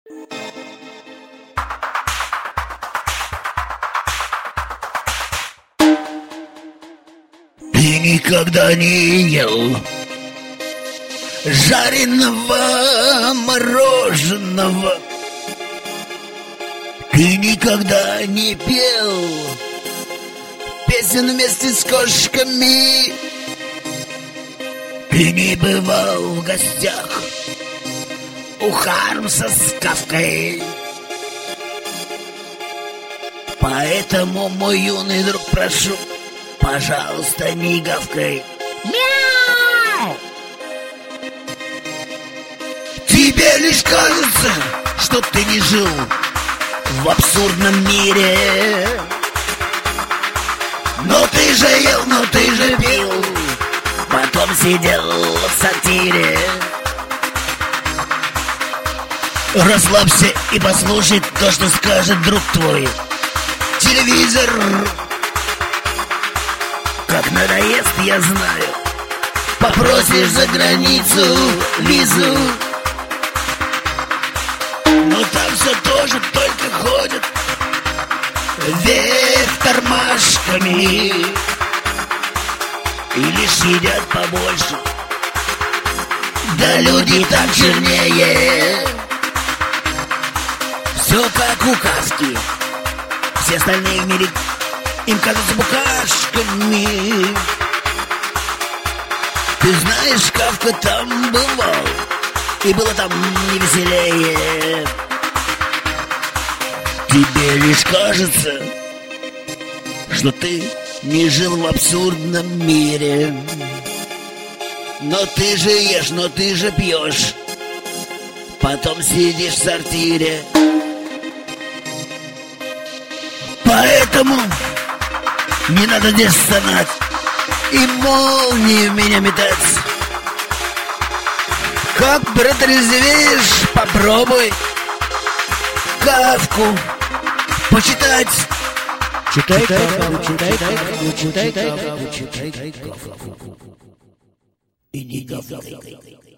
Ты никогда не ел жареного мороженого. Ты никогда не пел песен вместе с кошками. Ты не бывал в гостях у Хармса с Кафкой. Поэтому, мой юный друг, прошу, пожалуйста, не гавкай. Мяу! Тебе лишь кажется, что ты не жил в абсурдном мире. Но ты же ел, но ты же пил, потом сидел в сортире. Расслабься и послушай то, что скажет друг твой телевизор. Как надоест, я знаю, попросишь за границу визу. Но там все тоже только ходят вверх тормашками и лишь едят побольше. Да люди там жирнее. Все как у Кафки. Все остальные в мире им кажутся букашками. Ты знаешь, Кафка там бывал, и было там не веселее. Тебе лишь кажется, что ты не жил в абсурдном мире. Но ты же ешь, но ты же пьешь, потом сидишь в сортире. Поэтому не надо здесь стонать и молнии в меня метать. Как протрезвеешь, попробуй Кафку почитать. Читай Кафку, читай Кафку, читай Кафку, читай Кафку. И не гавкай.